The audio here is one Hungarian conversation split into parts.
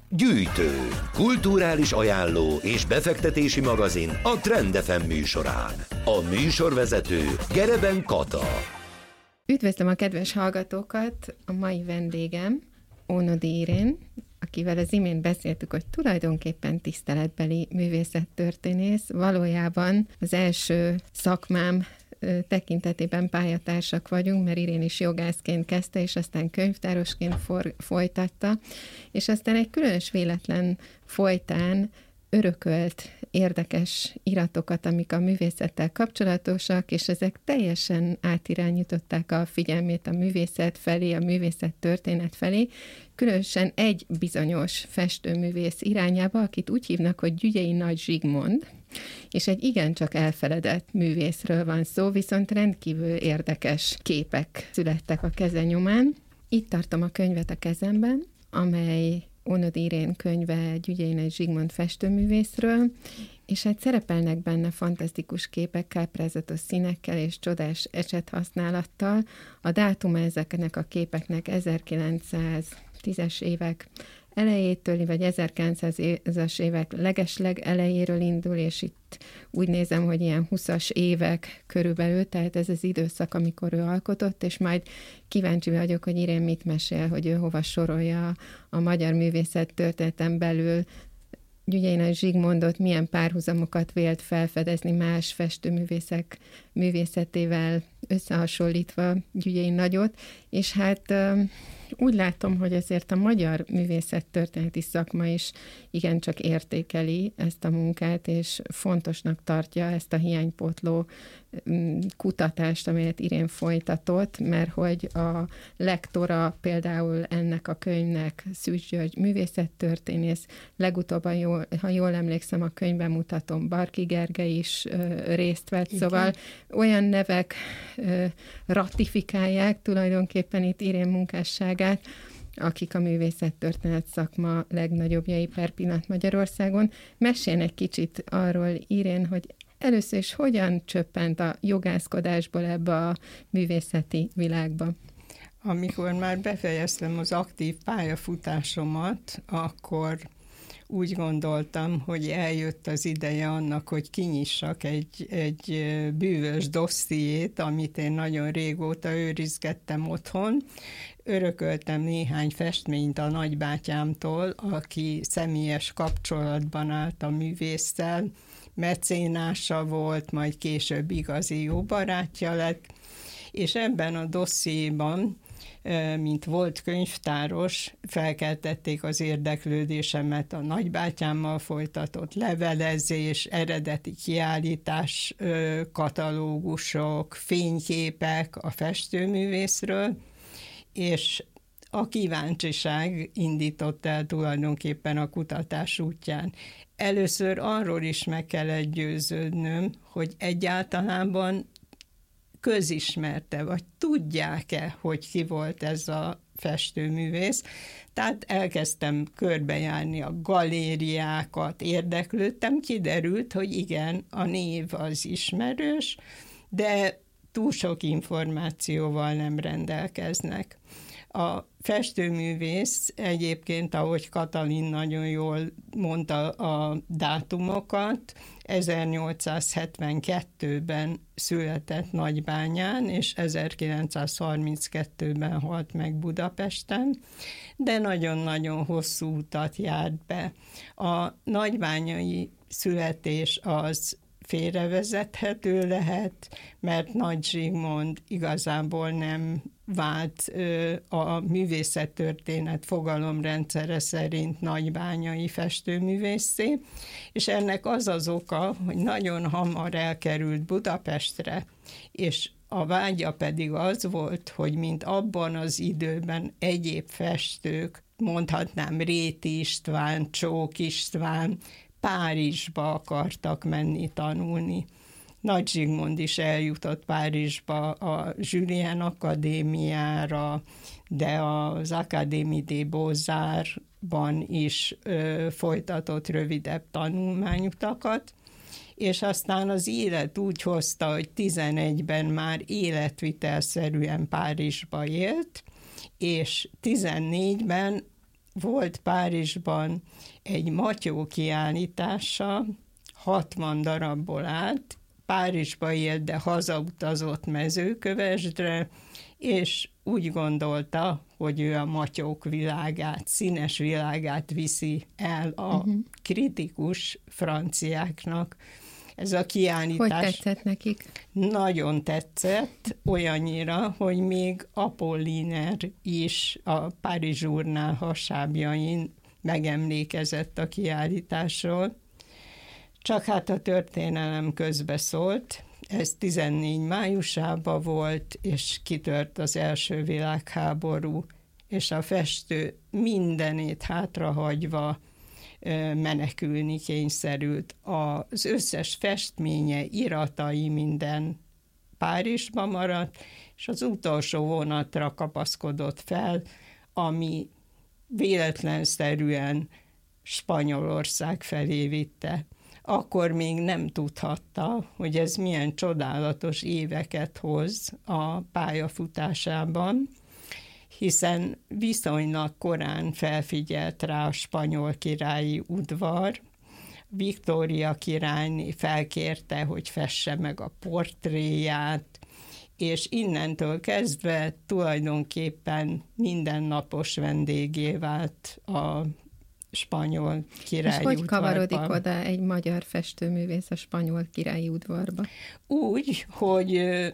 Gyűjtő, kulturális ajánló és befektetési magazin a Trend FM műsorán. A műsorvezető Gereben Kata. Üdvözlöm a kedves hallgatókat! A mai vendégem Ónodi Irén, akivel az imént beszéltük, hogy tulajdonképpen tiszteletbeli művészettörténész. Valójában az első szakmám tekintetében pályatársak vagyunk, mert Irén is jogászként kezdte, és aztán könyvtárosként folytatta, és aztán egy különös véletlen folytán örökölt érdekes iratokat, amik a művészettel kapcsolatosak, és ezek teljesen átirányították a figyelmét a művészet felé, a művészettörténet felé, különösen egy bizonyos festőművész irányába, akit úgy hívnak, hogy Gyügyei Nagy Zsigmond, és egy igencsak elfeledett művészről van szó, viszont rendkívül érdekes képek születtek a keze nyomán. Itt tartom a könyvet a kezemben, amely Ónodi Irén könyve Gyügyei Nagy Zsigmond festőművészről, és hát szerepelnek benne fantasztikus képek, káprázatos színekkel és csodás ecset-használattal. A dátuma ezeknek a képeknek 1910-es évek elejétől, vagy 1900-as évek legesleg elejéről indul, és itt úgy nézem, hogy ilyen 20-as évek körülbelül, tehát ez az időszak, amikor ő alkotott, és majd kíváncsi vagyok, hogy Irén mit mesél, hogy ő hova sorolja a magyar művészet történeten belül Gyügyei Nagy Zsigmondot, milyen párhuzamokat vélt felfedezni más festőművészek művészetével összehasonlítva Gyügyei Nagyot, és hát úgy látom, hogy ezért a magyar művészettörténeti szakma is igencsak értékeli ezt a munkát, és fontosnak tartja ezt a hiánypótló kutatást, amelyet Irén folytatott, mert hogy a lektora például ennek a könyvnek Szűcs György művészettörténész, legutóbb, ha jól emlékszem, a könyvben mutatom, Barki Gergely is részt vett, szóval olyan nevek ratifikálják tulajdonképpen itt Irén munkásságát, akik a művészettörténet szakma legnagyobbjai per pillanat Magyarországon. Mesélj egy kicsit arról, Irén, hogy először is hogyan csöppent a jogászkodásból ebbe a művészeti világba? Amikor már befejeztem az aktív pályafutásomat, akkor úgy gondoltam, hogy eljött az ideje annak, hogy kinyissak egy bűvös dossziét, amit én nagyon régóta őrizgettem otthon. Örököltem néhány festményt a nagybátyámtól, aki személyes kapcsolatban állt a művésszel, mecénása volt, majd később igazi jó barátja lett, és ebben a dossziéban, mint volt könyvtáros, felkeltették az érdeklődésemet a nagybátyámmal folytatott levelezés, eredeti kiállítás, katalógusok, fényképek a festőművészről, és a kíváncsiság indított el tulajdonképpen a kutatás útján. Először arról is meg kellett győződnöm, hogy egyáltalában közismerte, vagy tudják-e, hogy ki volt ez a festőművész. Tehát elkezdtem körbejárni a galériákat, érdeklődtem, kiderült, hogy igen, a név az ismerős, de túl sok információval nem rendelkeznek. A festőművész egyébként, ahogy Katalin nagyon jól mondta a dátumokat, 1872-ben született Nagybányán, és 1932-ben halt meg Budapesten, de nagyon-nagyon hosszú utat járt be. A nagybányai születés az félrevezethető lehet, mert Nagy Zsigmond igazából nem vált a művészettörténet fogalomrendszere szerint nagybányai festőművészé, és ennek az az oka, hogy nagyon hamar elkerült Budapestre, és a vágya pedig az volt, hogy mint abban az időben egyéb festők, mondhatnám Réti István, Csók István, Párizsba akartak menni tanulni. Nagy Zsigmond is eljutott Párizsba a Julien Akadémiára, de az Académie des Beaux-Arts-ban is folytatott rövidebb tanulmányutakat, és aztán az élet úgy hozta, hogy 11-ben már életvitelszerűen Párizsba élt, és 14-ben volt Párizsban egy Matyó kiállítása, 60 darabból állt, Párizsba élt, de hazautazott Mezőkövesdre, és úgy gondolta, hogy ő a matyók világát, színes világát viszi el a kritikus franciáknak. Ez a kiállítás... Hogy tetszett nekik? Nagyon tetszett, olyannyira, hogy még Apolliner is a Paris Journal hasábjain megemlékezett a kiállításról. Csak hát a történelem közbeszólt. Ez 14 májusában volt, és kitört az első világháború, és a festő mindenét hátrahagyva menekülni kényszerült. Az összes festménye, iratai, minden Párizsba maradt, és az utolsó vonatra kapaszkodott fel, ami véletlenszerűen Spanyolország felé vitte. Akkor még nem tudhatta, hogy ez milyen csodálatos éveket hoz a pályafutásában, hiszen viszonylag korán felfigyelt rá a spanyol királyi udvar. Viktória királyné felkérte, hogy fesse meg a portréját, és innentől kezdve tulajdonképpen mindennapos vendégé vált a spanyol királyi udvarban. És hogy kavarodik oda egy magyar festőművész a spanyol királyi udvarba? Úgy, hogy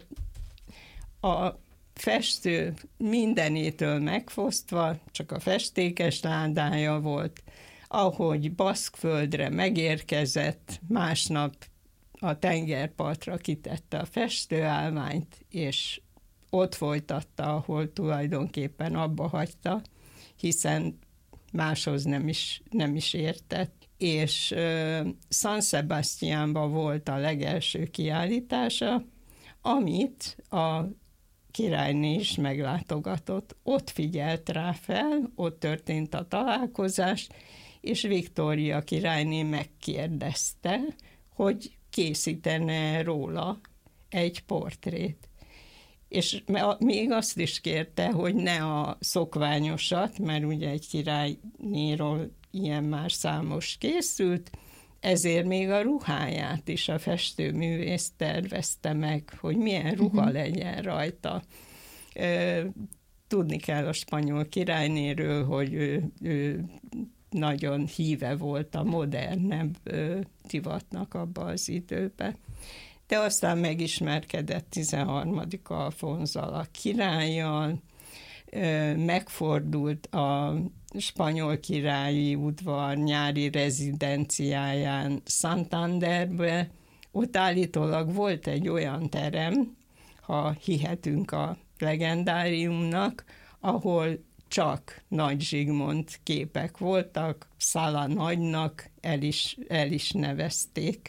a festő mindenétől megfosztva, csak a festékes ládája volt, ahogy Baszkföldre megérkezett, másnap a tengerpartra kitette a festőállványt, és ott folytatta, ahol tulajdonképpen abba hagyta, hiszen máshoz nem is értett. És San Sebastiánban volt a legelső kiállítása, amit a királyné is meglátogatott. Ott figyelt rá fel, ott történt a találkozás, és Viktória királyné megkérdezte, hogy készítene róla egy portrét. És még azt is kérte, hogy ne a szokványosat, mert ugye egy királynéról ilyen már számos készült, ezért még a ruháját is a festőművész tervezte meg, hogy milyen ruha legyen rajta. Tudni kell a spanyol királynéről, hogy ő nagyon híve volt a modernebb divatnak abban az időben. De aztán megismerkedett 13. Alfonzzal, a királlyal, megfordult a spanyol királyi udvar nyári rezidenciáján Santanderbe. Ott állítólag volt egy olyan terem, ha hihetünk a legendáriumnak, ahol csak Nagy Zsigmond képek voltak, Sala nagynak el is nevezték.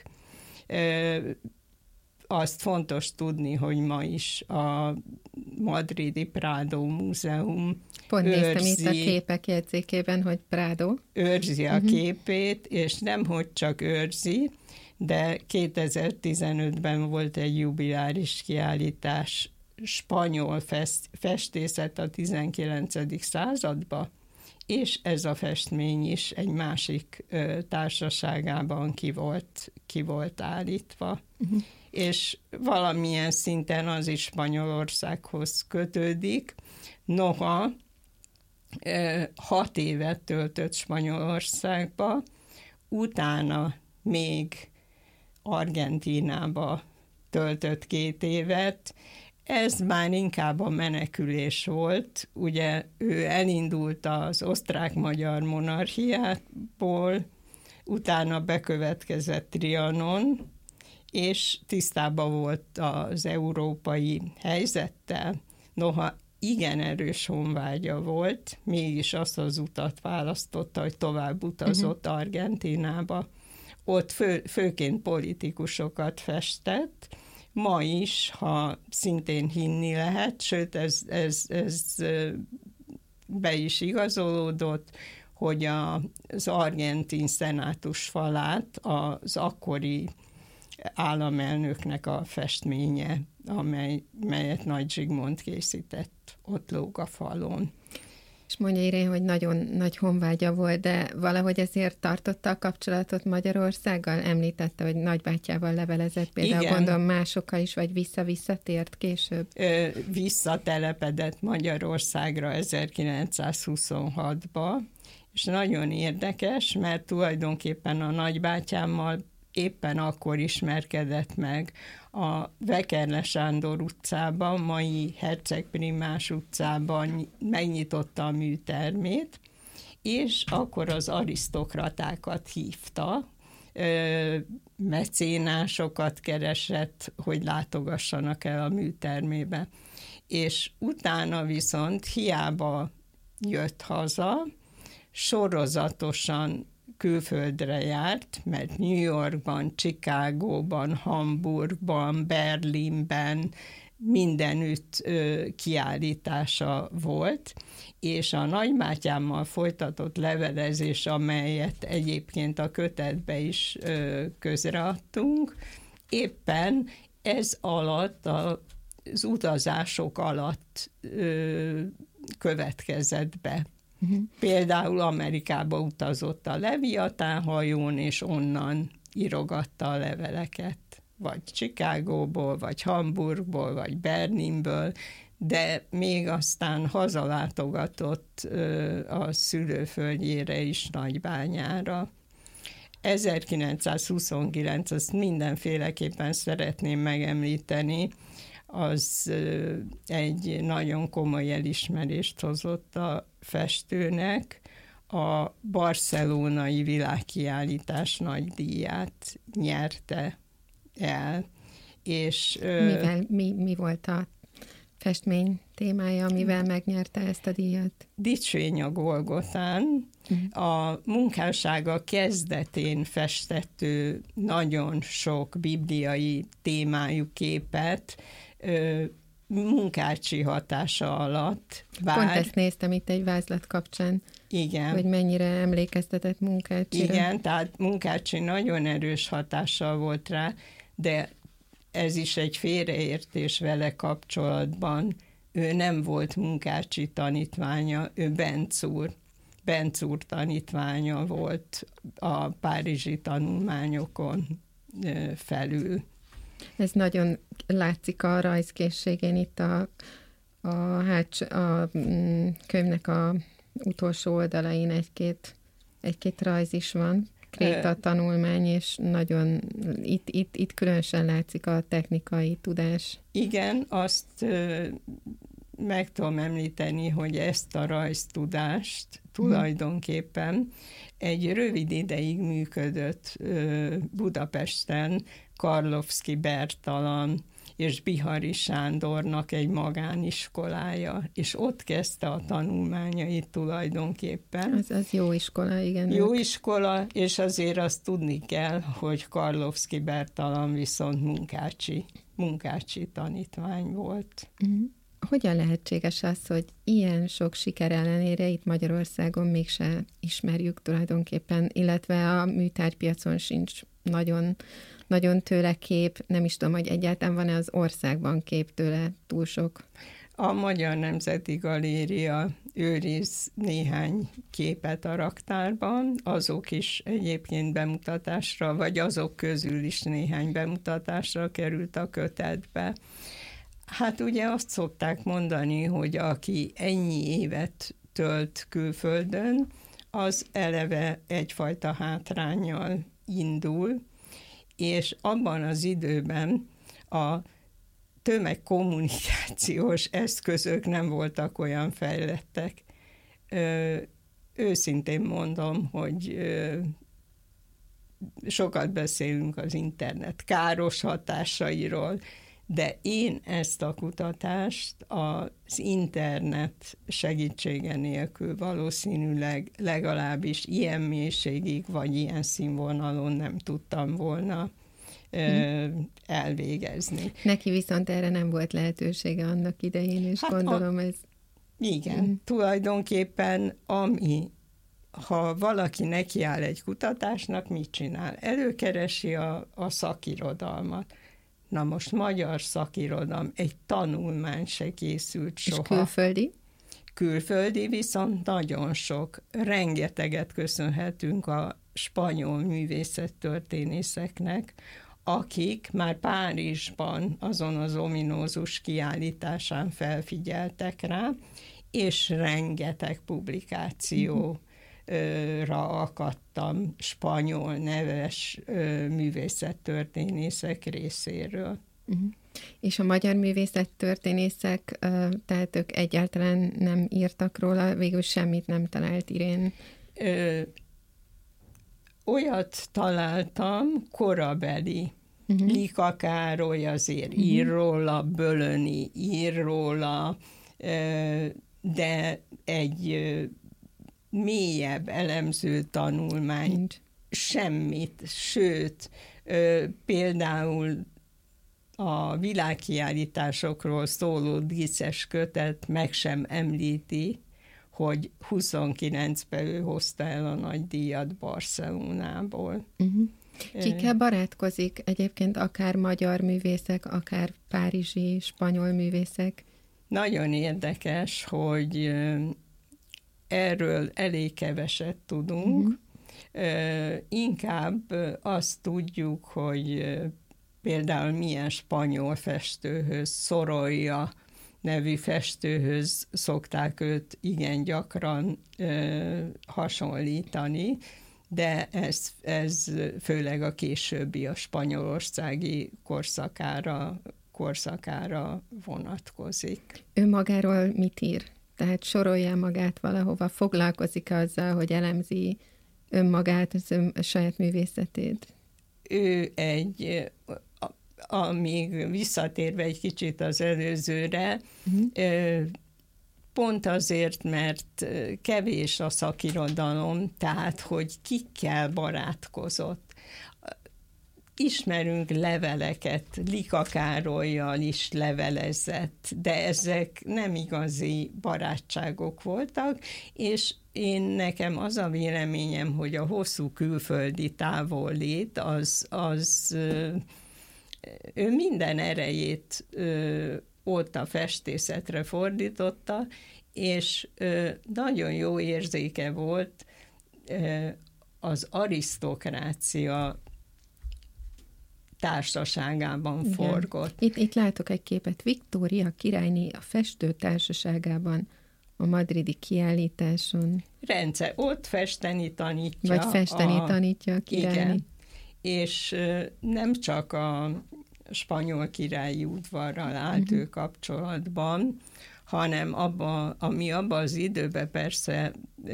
Azt fontos tudni, hogy ma is a madridi Prado Múzeum pont néztem itt a képek jegyzékében, hogy Prado őrzi a képét, és nemhogy csak őrzi, de 2015-ben volt egy jubiláris kiállítás, spanyol festészet a 19. században, és ez a festmény is egy másik társaságában ki volt állítva. És valamilyen szinten az is Spanyolországhoz kötődik. Noha 6 évet töltött Spanyolországba, utána még Argentínába töltött 2 évet. Ez már inkább a menekülés volt. Ugye ő elindult az osztrák-magyar monarchiából, utána bekövetkezett Trianon, és tisztában volt az európai helyzettel. Noha igen erős honvágya volt, mégis azt az utat választotta, hogy tovább utazott Argentínába. Ott főként politikusokat festett, ma is, ha szintén hinni lehet, sőt ez be is igazolódott, hogy az argentin szenátus falát az akkori államelnöknek a festménye, melyet Nagy Zsigmond készített, ott lóg a falon. És mondja Irén, hogy nagyon nagy honvágya volt, de valahogy ezért tartotta a kapcsolatot Magyarországgal? Említette, hogy nagybátyjával levelezett, például Igen. gondolom másokkal is, vagy visszatért később? Visszatelepedett Magyarországra 1926-ba, és nagyon érdekes, mert tulajdonképpen a nagybátyámmal éppen akkor ismerkedett meg a Vekerle Sándor utcában, mai Herceg Primás utcában megnyitotta a műtermét, és akkor az arisztokratákat hívta, mecénásokat keresett, hogy látogassanak el a műtermébe. És utána viszont hiába jött haza, sorozatosan külföldre járt, mert New Yorkban, Chicagóban, Hamburgban, Berlinben mindenütt kiállítása volt, és a nagybátyámmal folytatott levelezés, amelyet egyébként a kötetbe is közreadtunk, éppen ez alatt, az utazások alatt következett be. Például Amerikába utazott a Leviatán hajón, és onnan írogatta a leveleket, vagy Chicagóból, vagy Hamburgból, vagy Berlinből, de még aztán hazalátogatott a szülőföldjére is, Nagybányára. 1929, azt mindenféleképpen szeretném megemlíteni, az egy nagyon komoly elismerést hozott a festőnek, a barcelonai világkiállítás nagydíját nyerte el. És, mi volt a festmény témája, amivel megnyerte ezt a díjat? Dicsvény a Golgotán. A munkássága kezdetén festető nagyon sok bibliai témájú képet Munkácsi hatása alatt. Pont ezt néztem itt egy vázlat kapcsán, igen, hogy mennyire emlékeztetett Munkácsira. Igen, tehát Munkácsi nagyon erős hatással volt rá, de ez is egy félreértés vele kapcsolatban. Ő nem volt Munkácsi tanítványa, ő Benc úr tanítványa volt a párizsi tanulmányokon felül. Ez nagyon látszik a rajzkészségén, itt a könyvnek a utolsó oldalain egy-két rajz is van, kréta tanulmány, és nagyon itt különösen látszik a technikai tudás. Igen, azt meg tudom említeni, hogy ezt a rajztudást tulajdonképpen egy rövid ideig működött Budapesten Karlovszky Bertalan és Bihari Sándornak egy magániskolája, és ott kezdte a tanulmányait tulajdonképpen. Az jó iskola, igen. Jó iskola, és azért azt tudni kell, hogy Karlovszky Bertalan viszont Munkácsi tanítvány volt. Hogyan lehetséges az, hogy ilyen sok siker ellenére itt Magyarországon mégse ismerjük tulajdonképpen, illetve a műtárgypiacon sincs nagyon tőle kép, nem is tudom, hogy egyáltalán van-e az országban kép tőle túl sok? A Magyar Nemzeti Galéria őriz néhány képet a raktárban, azok is egyébként bemutatásra, vagy azok közül is néhány bemutatásra került a kötetbe. Hát ugye azt szokták mondani, hogy aki ennyi évet tölt külföldön, az eleve egyfajta hátránnyal indul, és abban az időben a tömegkommunikációs eszközök nem voltak olyan fejlettek. Őszintén mondom, hogy sokat beszélünk az internet káros hatásairól, de én ezt a kutatást az internet segítsége nélkül valószínűleg legalábbis ilyen mélységig, vagy ilyen színvonalon nem tudtam volna elvégezni. Neki viszont erre nem volt lehetősége annak idején, és hát gondolom ez... Igen, tulajdonképpen ha valaki nekiáll egy kutatásnak, mit csinál? Előkeresi a szakirodalmat. Na most magyar szakirodalom, egy tanulmány se készült soha. És külföldi? Külföldi viszont nagyon sok, rengeteget köszönhetünk a spanyol művészettörténészeknek, akik már Párizsban azon az ominózus kiállításán felfigyeltek rá, és rengeteg publikációra akadtam spanyol neves művészettörténészek részéről. És a magyar művészettörténészek, tehát ők egyáltalán nem írtak róla, végül semmit nem talált Irén? Olyat találtam, korabeli. Lika Károly azért ír róla, Bölöni ír róla, de egy mélyebb elemző tanulmány semmit, sőt, például a világkiállításokról szóló díszes kötet meg sem említi, hogy 29-ben ő hozta el a nagy díjat Barcelonából. Kikkel barátkozik egyébként akár magyar művészek, akár párizsi, spanyol művészek? Nagyon érdekes, hogy erről elég keveset tudunk. Inkább azt tudjuk, hogy például milyen spanyol festőhöz, Sorolla nevű festőhöz szokták őt igen gyakran hasonlítani, de ez főleg a későbbi, a spanyolországi korszakára vonatkozik. Ő magáról mit ír? Tehát sorolja magát valahova, foglalkozik azzal, hogy elemzi önmagát, a saját művészetét? Ő még visszatérve egy kicsit az előzőre, pont azért, mert kevés a szakirodalom, tehát, hogy kikkel barátkozott. Ismerünk leveleket, Lika Károllyal is levelezett, de ezek nem igazi barátságok voltak, és nekem az a véleményem, hogy a hosszú külföldi távollét, ő minden erejét ott a festészetre fordította, és nagyon jó érzéke volt az arisztokrácia társaságában forgott. Itt látok egy képet. Viktória királyné a festő társaságában a madridi kiállításon. Ott festeni tanítja. Vagy festeni tanítja a királyné. Igen. És nem csak a spanyol királyi udvarral állt ő kapcsolatban, hanem ami abban az időben persze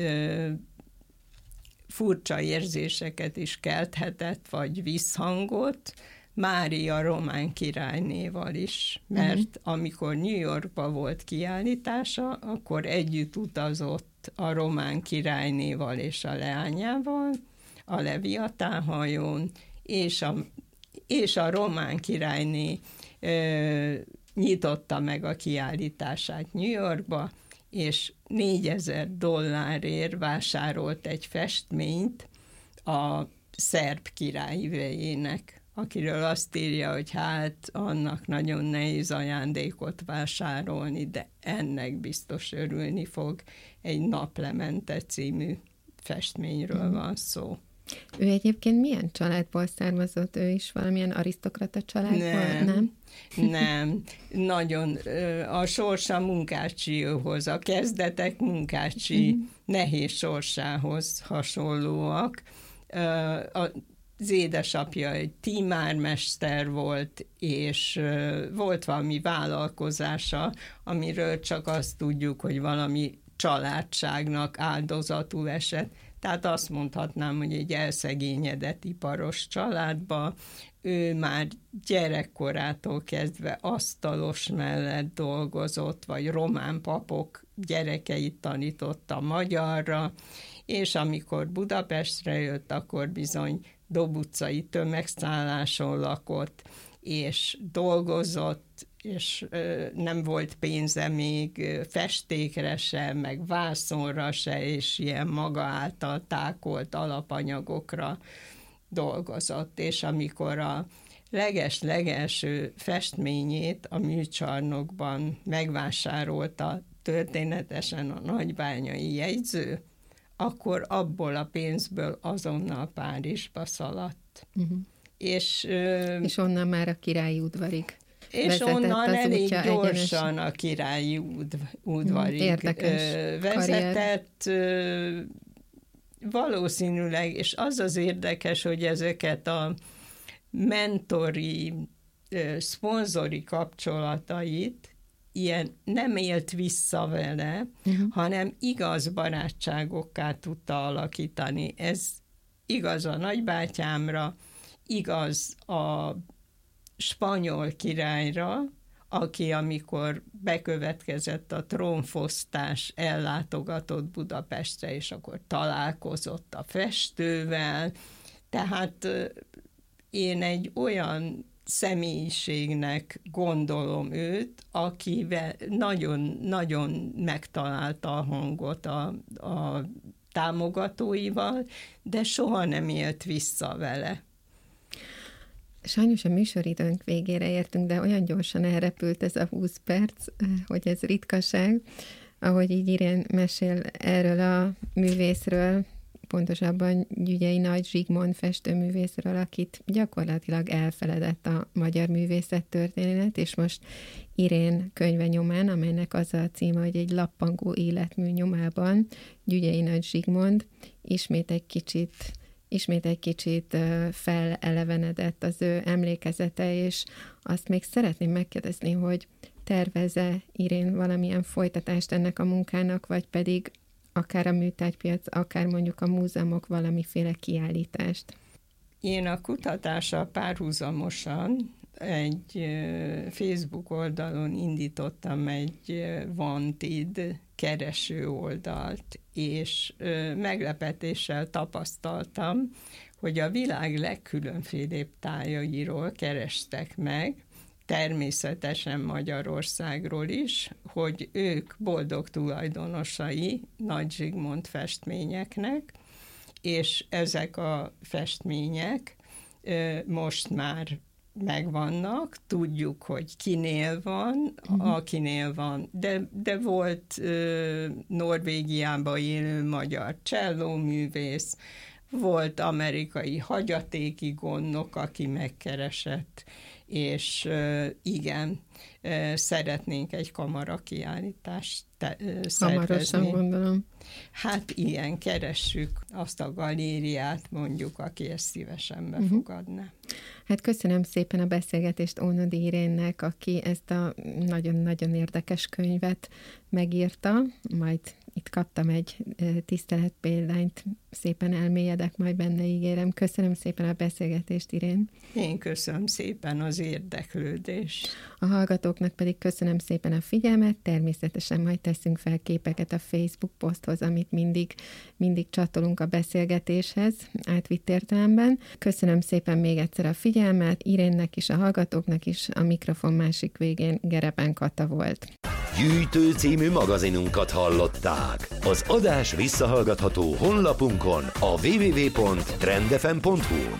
furcsa érzéseket is kelthetett, vagy visszhangot, Mária román királynéval is, mert amikor New Yorkban volt kiállítása, akkor együtt utazott a román királynéval és a leányával, a Leviatán hajón, és a román királyné nyitotta meg a kiállítását New Yorkba, és $4000 vásárolt egy festményt a szerb király üvejének, akiről azt írja, hogy hát annak nagyon nehéz ajándékot vásárolni, de ennek biztos örülni fog. Egy Naplemente című festményről van szó. Ő egyébként milyen családból származott? Ő is valamilyen arisztokrata családból? Nem. Nagyon a sorsa munkácsihoz, a kezdetek munkácsi nehéz sorsához hasonlóak. Az édesapja egy tímármester volt, és volt valami vállalkozása, amiről csak azt tudjuk, hogy valami családságnak áldozatul esett. Tehát azt mondhatnám, hogy egy elszegényedett iparos családba ő már gyerekkorától kezdve asztalos mellett dolgozott, vagy román papok gyerekeit tanította magyarra, és amikor Budapestre jött, akkor bizony Dob utcai tömegszálláson lakott, és dolgozott, és nem volt pénze még festékre se, meg vászonra se, és ilyen maga által tákolt alapanyagokra dolgozott, és amikor a legelső festményét a műcsarnokban megvásárolta történetesen a nagybányai jegyző, akkor abból a pénzből azonnal Párizsba szaladt. És onnan már a Királyi udvarig. És onnan elég gyorsan a Királyi udvarig vezetett. Valószínűleg, és az érdekes, hogy ezeket a mentori, szponzori kapcsolatait ilyen nem élt vissza vele, hanem igaz barátságokká tudta alakítani. Ez igaz a nagybátyámra, igaz a spanyol királyra, aki amikor bekövetkezett a trónfosztás, ellátogatott Budapestre, és akkor találkozott a festővel. Tehát én egy olyan személyiségnek gondolom őt, akivel nagyon megtalálta a hangot a támogatóival, de soha nem élt vissza vele. Sajnos a műsoridőnk végére értünk, de olyan gyorsan elrepült ez a 20 perc, hogy ez ritkaság. Ahogy így Irén mesél erről a művészről, pontosabban Gyügyei Nagy Zsigmond festőművészről, akit gyakorlatilag elfeledett a magyar művészettörténet, és most Irén könyve nyomán, amelynek az a címe, hogy egy lappangó életmű nyomában Gyügyei Nagy Zsigmond ismét egy kicsit felelevenedett az ő emlékezete, és azt még szeretném megkérdezni, hogy tervez-e Irén valamilyen folytatást ennek a munkának, vagy pedig akár a műtárgypiac, akár mondjuk a múzeumok valamiféle kiállítást? Én a kutatással párhuzamosan egy Facebook oldalon indítottam egy Wanted kereső oldalt, és meglepetéssel tapasztaltam, hogy a világ legkülönfélébb tájairól kerestek meg, természetesen Magyarországról is, hogy ők boldog tulajdonosai Nagy Zsigmond festményeknek, és ezek a festmények most már megvannak, tudjuk, hogy kinél van, akinél van, de volt Norvégiában élő magyar csellóművész, volt amerikai hagyatéki gondnok, aki megkeresett, és igen, szeretnénk egy kamarakiállítást szervezni. Hamarosan gondolom. Hát igen, keressük azt a galériát, mondjuk, aki ezt szívesen befogadná. Hát köszönöm szépen a beszélgetést Ónodi Irénnek, aki ezt a nagyon-nagyon érdekes könyvet megírta, majd itt kaptam egy tiszteletpéldányt, szépen elmélyedek majd benne, ígérem. Köszönöm szépen a beszélgetést, Irén. Én köszönöm szépen az érdeklődést. A hallgatóknak pedig köszönöm szépen a figyelmet, természetesen majd teszünk fel képeket a Facebook poszthoz, amit mindig csatolunk a beszélgetéshez, átvitt értelemben. Köszönöm szépen még egyszer a figyelmet, Irénnek is, a hallgatóknak is, a mikrofon másik végén Gereben Kata volt. Gyűjtő című magazinunkat hallották. Az adás visszahallgatható honlapunkon a www.trendfm.hu.